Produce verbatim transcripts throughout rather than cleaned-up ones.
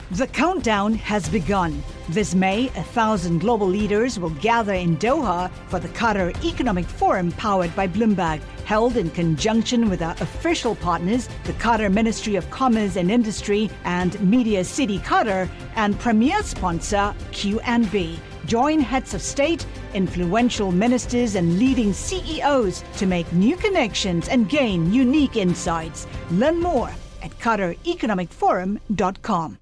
The countdown has begun. This May, a thousand global leaders will gather in Doha for the Qatar Economic Forum powered by Bloomberg, held in conjunction with our official partners, the Qatar Ministry of Commerce and Industry and Media City Qatar, and premier sponsor Q and B. Join heads of state, influential ministers, and leading C E Os to make new connections and gain unique insights. Learn more at qatar economic forum dot com.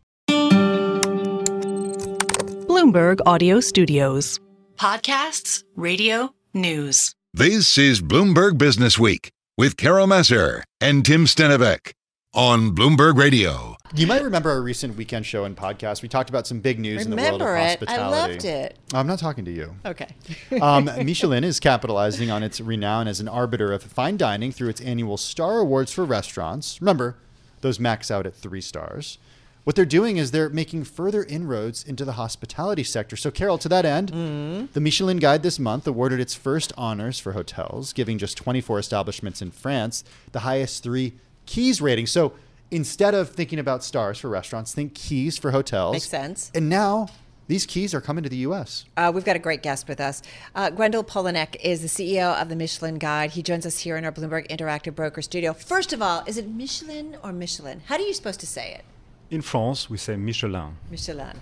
Bloomberg Audio Studios. Podcasts, radio, news. This is Bloomberg Business Week with Carol Massar and Tim Stenovec on Bloomberg Radio. You might remember our recent weekend show and podcast. We talked about some big news remember in the world of it. hospitality. I loved it. I'm not talking to you. Okay. um, Michelin is capitalizing on its renown as an arbiter of fine dining through its annual Star Awards for restaurants. Remember, those max out at three stars. What they're doing is they're making further inroads into the hospitality sector. So, Carol, to that end, mm-hmm. the Michelin Guide this month awarded its first honors for hotels, giving just twenty-four establishments in France the highest three keys rating. So, instead of thinking about stars for restaurants, think keys for hotels. Makes sense. And now these keys are coming to the U S. Uh, we've got a great guest with us. Uh, Gwendal Polanek is the C E O of the Michelin Guide. He joins us here in our Bloomberg Interactive Broker studio. First of all, is it Michelin or Michelin? How are you supposed to say it? In France, we say Michelin. Michelin.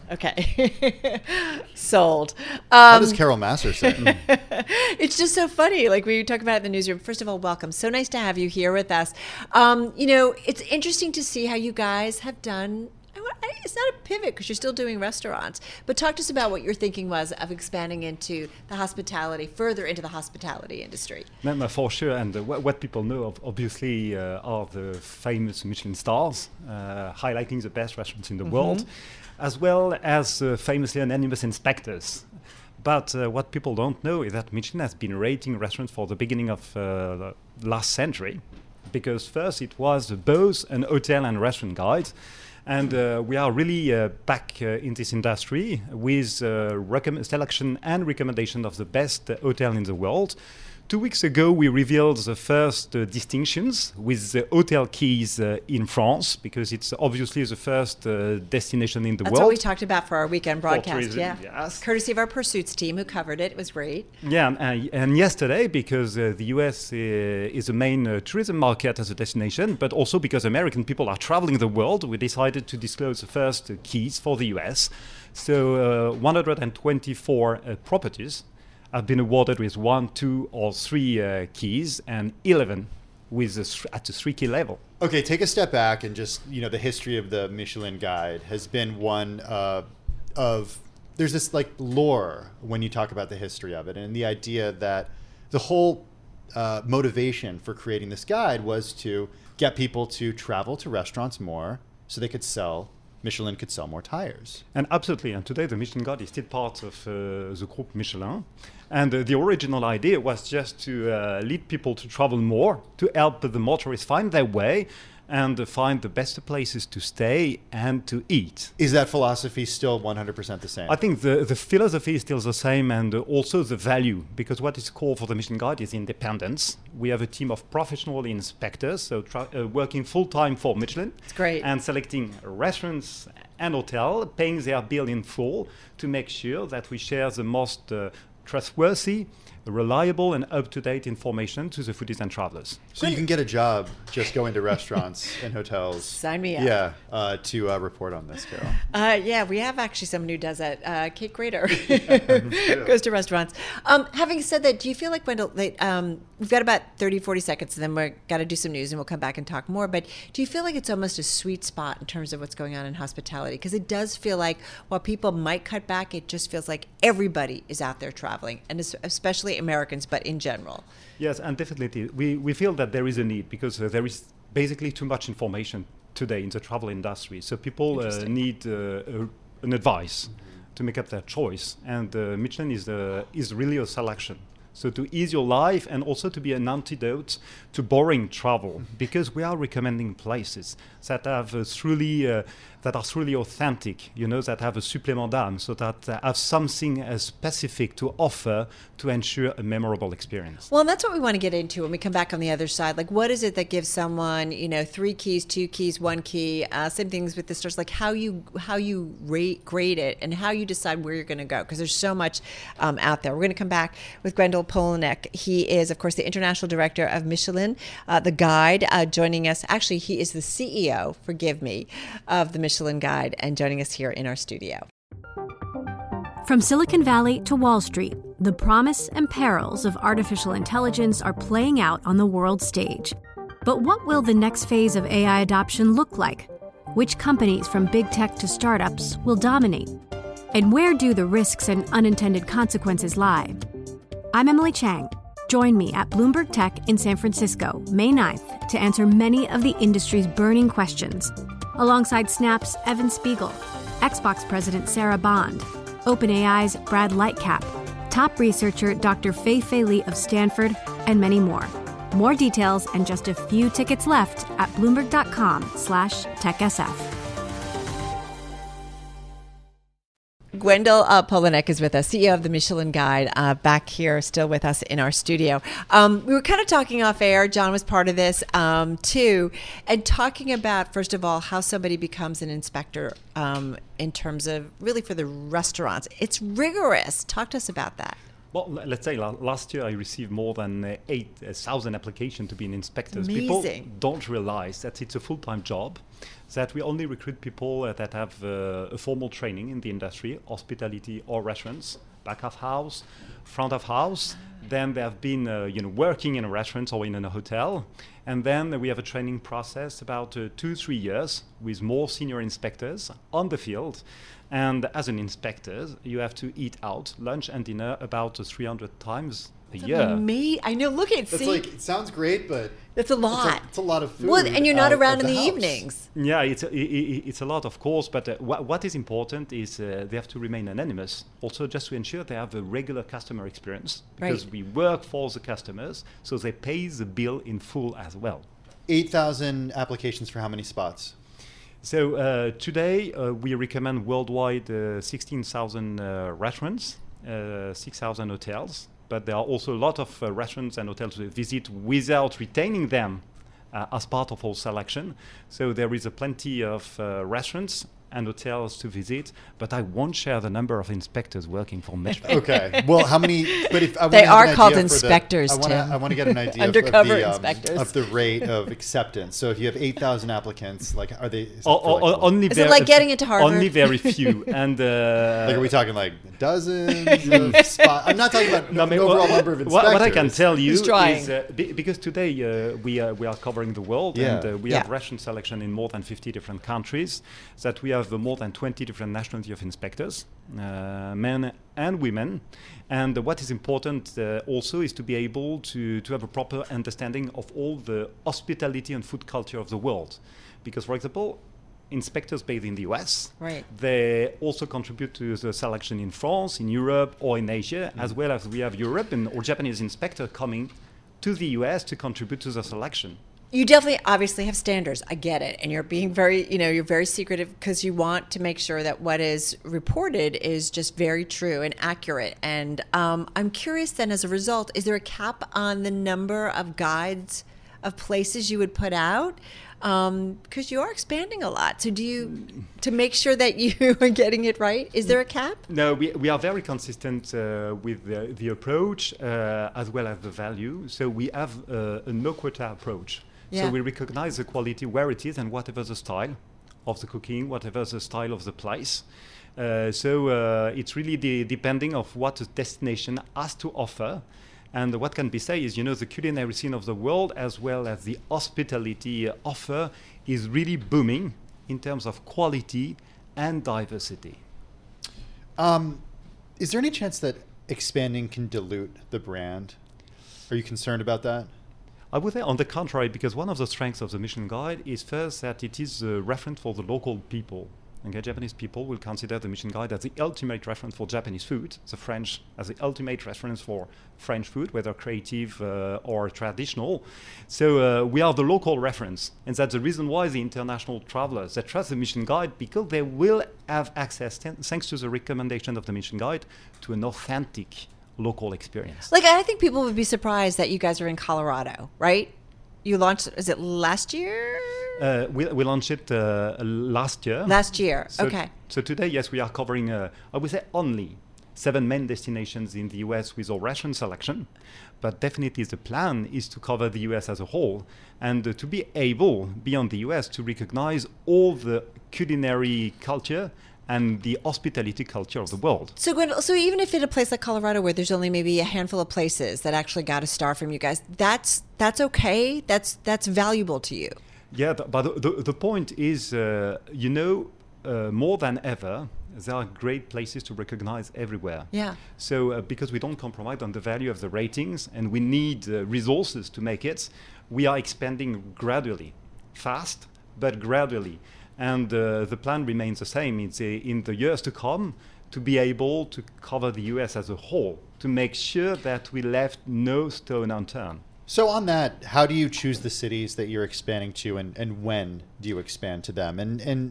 Okay. Sold. Um, How does Carol Massar say it? It's just so funny. Like we talk about it in the newsroom. First of all, welcome. So nice to have you here with us. Um, you know, it's interesting to see how you guys have done. It's not a pivot because you're still doing restaurants, but talk to us about what your thinking was of expanding into the hospitality, further into the hospitality industry. No, for sure, and uh, what, what people know of, obviously uh, are the famous Michelin stars, uh, highlighting the best restaurants in the mm-hmm. world, as well as uh, famously anonymous inspectors. But uh, what people don't know is that Michelin has been rating restaurants for the beginning of uh, the last century, because first it was both an hotel and restaurant guide. And uh, we are really uh, back uh, in this industry with uh, recomm- selection and recommendation of the best uh, hotel in the world. Two weeks ago, we revealed the first uh, distinctions with the hotel keys uh, in France, because it's obviously the first uh, destination in the That's world. That's what we talked about for our weekend broadcast. Tourism, yeah, yes. Courtesy of our Pursuits team who covered it. It was great. Yeah, and, and yesterday, because uh, the U S uh, is the main uh, tourism market as a destination, but also because American people are traveling the world, we decided to disclose the first uh, keys for the U S. So uh, one hundred twenty-four uh, properties have been awarded with one, two, or three uh, keys, and eleven with a th- at the three key level. Okay, take a step back and just, you know, the history of the Michelin Guide has been one uh, of, there's this like lore when you talk about the history of it, and the idea that the whole uh, motivation for creating this guide was to get people to travel to restaurants more so they could sell Michelin could sell more tires. And absolutely, and today the Michelin Guide is still part of uh, the group Michelin. And uh, the original idea was just to uh, lead people to travel more, to help the motorists find their way and uh, find the best places to stay and to eat. Is that philosophy still one hundred percent the same? I think the, the philosophy is still the same, and uh, also the value, because what is core for the Michelin Guide is independence. We have a team of professional inspectors, so tra- uh, working full-time for Michelin. It's great. And selecting restaurants and hotels, paying their bill in full to make sure that we share the most uh, trustworthy, reliable, and up-to-date information to the foodies and travelers. So you can get a job just going to restaurants and hotels. Sign me up. Yeah, uh, to uh, report on this, Carol. Uh, yeah, we have actually someone who does that. Uh, Kate Grader goes to restaurants. Um, having said that, do you feel like, Wendell, that, um, we've got about thirty, forty seconds, and then we've got to do some news, and we'll come back and talk more. But do you feel like it's almost a sweet spot in terms of what's going on in hospitality? Because it does feel like while people might cut back, it just feels like everybody is out there traveling, and especially Americans, but in general. Yes, and definitely. We, we feel that there is a need, because uh, there is basically too much information today in the travel industry. So people uh, need uh, uh, an advice mm-hmm. to make up their choice. And uh, Michelin is, uh, is really a selection. So to ease your life and also to be an antidote to boring travel, because we are recommending places that have uh, truly uh, that are truly authentic, you know, that have a supplément d'âme, so that uh, have something uh, specific to offer to ensure a memorable experience. Well, and that's what we want to get into when we come back on the other side. Like, what is it that gives someone, you know, three keys, two keys, one key? Uh, same things with the stores, like how you how you rate, grade it and how you decide where you're going to go, because there's so much um, out there. We're going to come back with Gwendal Polanek. He is, of course, the international director of Michelin, uh, the Guide, uh, joining us. Actually, he is the C E O, forgive me, of the Michelin Guide, and joining us here in our studio. From Silicon Valley to Wall Street, the promise and perils of artificial intelligence are playing out on the world stage. But what will the next phase of A I adoption look like? Which companies, from big tech to startups, will dominate? And where do the risks and unintended consequences lie? I'm Emily Chang. Join me at Bloomberg Tech in San Francisco, May ninth, to answer many of the industry's burning questions, alongside Snap's Evan Spiegel, Xbox President Sarah Bond, OpenAI's Brad Lightcap, top researcher Doctor Fei-Fei Li of Stanford, and many more. More details and just a few tickets left at Bloomberg.com slash TechSF. Gwendal uh, Polanek is with us, C E O of the Michelin Guide, uh, back here still with us in our studio. Um, we were kind of talking off air. John was part of this um, too, and talking about, first of all, how somebody becomes an inspector um, in terms of really for the restaurants. It's rigorous. Talk to us about that. Well, let's say last year I received more than uh, eight thousand applications to be an inspector. Amazing. People don't realize that it's a full-time job, that we only recruit people uh, that have uh, a formal training in the industry, hospitality or restaurants, back of house, front of house. Then they have been uh, you know, working in a restaurant or in a hotel. And then we have a training process about uh, two, three years with more senior inspectors on the field. And as an inspector, you have to eat out lunch and dinner about uh, three hundred times a That's year. Amazing. I know. Look at That's see. like, it sounds great, but That's a lot. It's a, it's a lot of food. Well, and you're not out around of in the, house. evenings. Yeah, it's a, it, it's a lot, of course, but uh, wh- what is important is uh, they have to remain anonymous, also just to ensure they have a regular customer experience, because Right. we work for the customers, so they pay the bill in full as well. eight thousand applications for how many spots? So uh, today uh, we recommend worldwide uh, sixteen thousand uh, restaurants, uh, six thousand hotels, but there are also a lot of uh, restaurants and hotels we visit without retaining them uh, as part of our selection. So there is a plenty of uh, restaurants and hotels to visit, but I won't share the number of inspectors working for Michelin. Okay. Well, how many? But if I They wanna have are an called idea for inspectors, The, I want to. Tim. I want to get an idea of, Undercover of, the, um, inspectors. of the rate of acceptance. So if you have eight thousand applicants, like, are they? Is O- it for, o- like, only Is it very- like getting into Harvard? Only very few. And uh, like, are we talking like dozens of spots? I'm not talking about No, the but overall what, number of what- inspectors. what I can tell you Who's trying? is uh, be, because today uh, we uh, we are covering the world, Yeah. and uh, we Yeah. have restaurant selection in more than fifty different countries. That we have uh, more than twenty different nationalities of inspectors, uh, men and women. And uh, what is important uh, also is to be able to to have a proper understanding of all the hospitality and food culture of the world, because, for example, inspectors based in the U S, Right. they also contribute to the selection in France, in Europe, or in Asia, Mm-hmm. as well as we have European or Japanese inspector coming to the U S to contribute to the selection. You definitely obviously have standards. I get it. And you're being very, you know, you're very secretive because you want to make sure that what is reported is just very true and accurate. And um, I'm curious then, as a result, is there a cap on the number of guides of places you would put out? Um, because you are expanding a lot. So do you, to make sure that you are getting it right, is there a cap? No, we, we are very consistent uh, with the, the approach uh, as well as the value. So we have uh, a no quota approach. Yeah. So we recognize the quality where it is and whatever the style of the cooking, whatever the style of the place. Uh, so uh, it's really the, depending of what the destination has to offer. And what can be said is, you know, the culinary scene of the world as well as the hospitality offer is really booming in terms of quality and diversity. Um, is there any chance that expanding can dilute the brand? Are you concerned about that? I would say on the contrary, because one of the strengths of the Michelin Guide is first that it is a reference for the local people. Okay, Japanese people will consider the Michelin Guide as the ultimate reference for Japanese food, the French as the ultimate reference for French food, whether creative uh, or traditional. So uh, we are the local reference, and that's the reason why the international travelers, they trust the Michelin Guide, because they will have access, t- thanks to the recommendation of the Michelin Guide, to an authentic local experience. Like, I think people would be surprised that you guys are in Colorado, right? You launched, is it last year? Uh, we, we launched it uh, last year. Last year, so, okay. So today, yes, we are covering, uh, I would say, only seven main destinations in the U S with our restaurant selection. But definitely the plan is to cover the U S as a whole, and uh, to be able, beyond the U S, to recognize all the culinary culture and the hospitality culture of the world. So, Gwendolyn, so even if in a place like Colorado, where there's only maybe a handful of places that actually got a star from you guys, that's that's okay. That's that's valuable to you. Yeah, th- but the, the, the point is, uh, you know, uh, more than ever, there are great places to recognize everywhere. Yeah. So uh, because we don't compromise on the value of the ratings, and we need uh, resources to make it, we are expanding gradually, fast, but gradually. And uh, the plan remains the same. It's uh, in the years to come to be able to cover the U S as a whole, to make sure that we left no stone unturned. So on that, how do you choose the cities that you're expanding to, and, and when do you expand to them? And and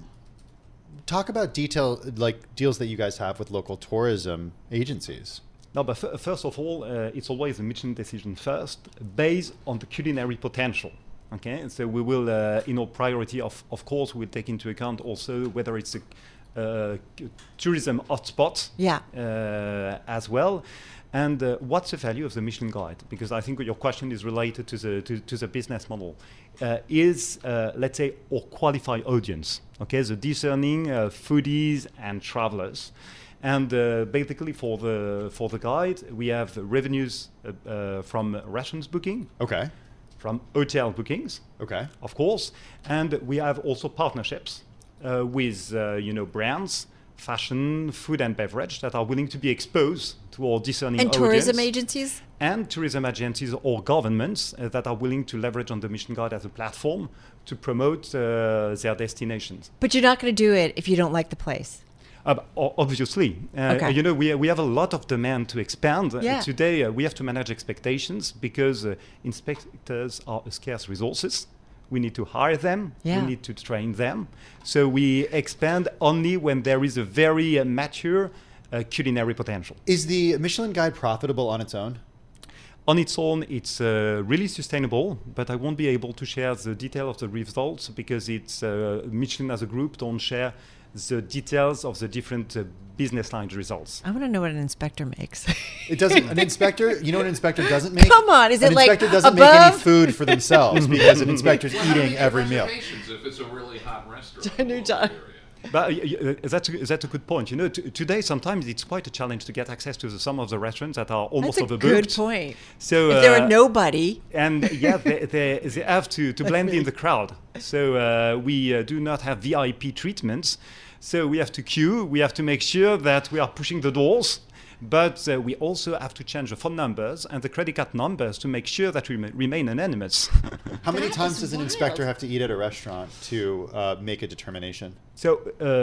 talk about detail, like deals that you guys have with local tourism agencies. No, but f- first of all, uh, it's always a Michelin decision first, based on the culinary potential. Okay, and so we will, uh, in our priority, of of course, we'll take into account also whether it's a uh, tourism hotspot, yeah, uh, as well. And uh, what's the value of the Michelin Guide? Because I think your question is related to the to, to the business model. Uh, is uh, let's say our qualified audience, okay, the discerning uh, foodies and travelers. And uh, basically, for the for the guide, we have revenues uh, uh, from restaurants booking. Okay. From hotel bookings, okay, of course, and we have also partnerships uh, with uh, you know brands, fashion, food and beverage that are willing to be exposed to our discerning and audience. tourism agencies, and tourism agencies or governments uh, that are willing to leverage on the Michelin Guide as a platform to promote uh, their destinations. But you're not going to do it if you don't like the place. Uh, obviously, uh, okay. you know, we we have a lot of demand to expand. Yeah. Uh, today, uh, we have to manage expectations because uh, inspectors are scarce resources. We need to hire them. Yeah. We need to train them. So we expand only when there is a very uh, mature uh, culinary potential. Is the Michelin Guide profitable on its own? On its own, it's uh, really sustainable, but I won't be able to share the detail of the results because it's uh, Michelin as a group don't share the details of the different uh, business line results. I want to know what an inspector makes. It doesn't. An inspector, you know what an inspector doesn't make? Come on, is it an like inspector doesn't above? make any food for themselves because an inspector's eating every meal. If it's a really hot restaurant. New job. But uh, that's, a, that's a good point. You know, t- today sometimes it's quite a challenge to get access to the, some of the restaurants that are almost That's a overbooked. good point. So if uh, there are nobody, and yeah, they, they, they have to, to blend in the crowd. So uh, we uh, do not have V I P treatments. So we have to queue. We have to make sure that we are pushing the doors. But uh, we also have to change the phone numbers and the credit card numbers to make sure that we ma- remain anonymous. How many That times is does an wild. inspector have to eat at a restaurant to uh, make a determination? So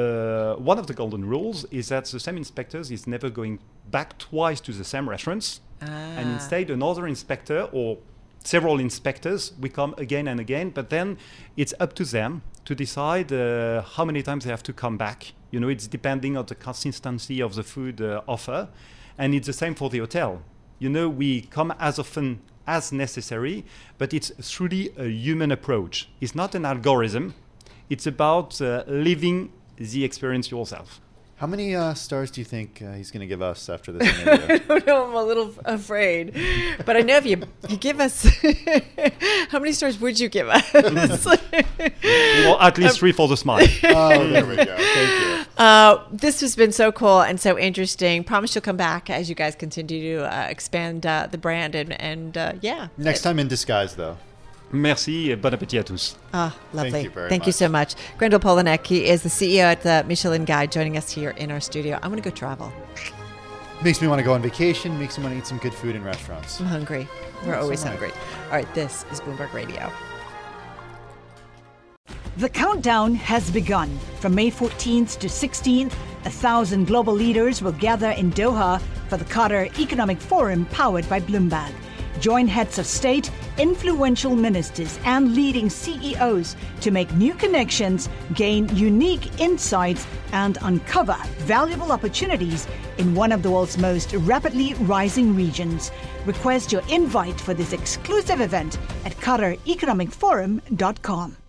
uh, one of the golden rules is that the same inspectors is never going back twice to the same restaurants. Ah. And instead another inspector or several inspectors will come again and again, but then it's up to them to decide uh, how many times they have to come back. You know, it's depending on the consistency of the food uh, offer. And it's the same for the hotel. You know, we come as often as necessary, but it's truly a human approach. It's not an algorithm. It's about uh, living the experience yourself. How many uh, stars do you think uh, he's going to give us after this interview? I don't know, I'm a little afraid. But I know if you, you give us, how many stars would you give us? Well, at least three for the smile. Oh, there we go. Thank you. Uh, this has been so cool and so interesting. Promise you'll come back as you guys continue to uh, expand uh, the brand and, and uh, yeah. Next time in disguise, though. Merci et bon appétit à tous. Ah, lovely. Thank you very Thank you much. so much. Grendel Polanek, he is the C E O at the Michelin Guide, joining us here in our studio. I'm going to go travel. Makes me want to go on vacation. Makes me want to eat some good food in restaurants. I'm hungry. We're So always am I. hungry. All right, this is Bloomberg Radio. The countdown has begun. From May fourteenth to sixteenth, a thousand global leaders will gather in Doha for the Qatar Economic Forum powered by Bloomberg. Join heads of state, influential ministers, and leading C E Os to make new connections, gain unique insights, and uncover valuable opportunities in one of the world's most rapidly rising regions. Request your invite for this exclusive event at qatar economic forum dot com.